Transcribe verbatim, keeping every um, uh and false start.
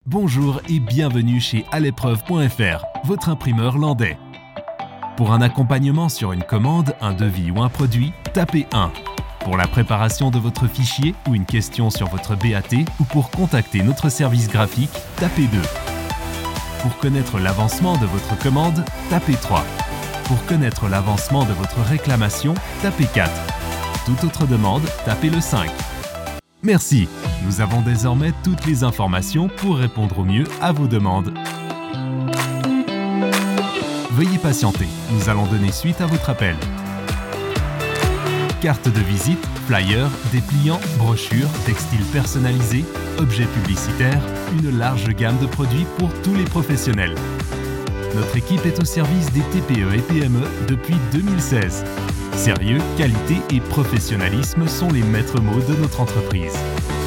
Bonjour et bienvenue chez Alepreuve point F R, votre imprimeur landais. Pour un accompagnement sur une commande, un devis ou un produit, tapez un. Pour la préparation de votre fichier ou une question sur votre B A T ou pour contacter notre service graphique, tapez deux. Pour connaître l'avancement de votre commande, tapez trois. Pour connaître l'avancement de votre réclamation, tapez quatre. Toute autre demande, tapez le cinq. Merci, nous avons désormais toutes les informations pour répondre au mieux à vos demandes. Veuillez patienter, nous allons donner suite à votre appel. Carte de visite, flyers, dépliants, brochures, textiles personnalisés, objets publicitaires, une large gamme de produits pour tous les professionnels. Notre équipe est au service des T P E et P M E depuis deux mille seize. Sérieux, qualité et professionnalisme sont les maîtres mots de notre entreprise.